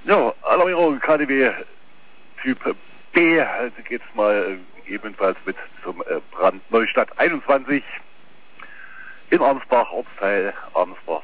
Ja, Alarmierung KDW Typ B. Also geht's mal ebenfalls mit zum Brand Neustadt 21 in Arnsbach, Ortsteil Arnsbach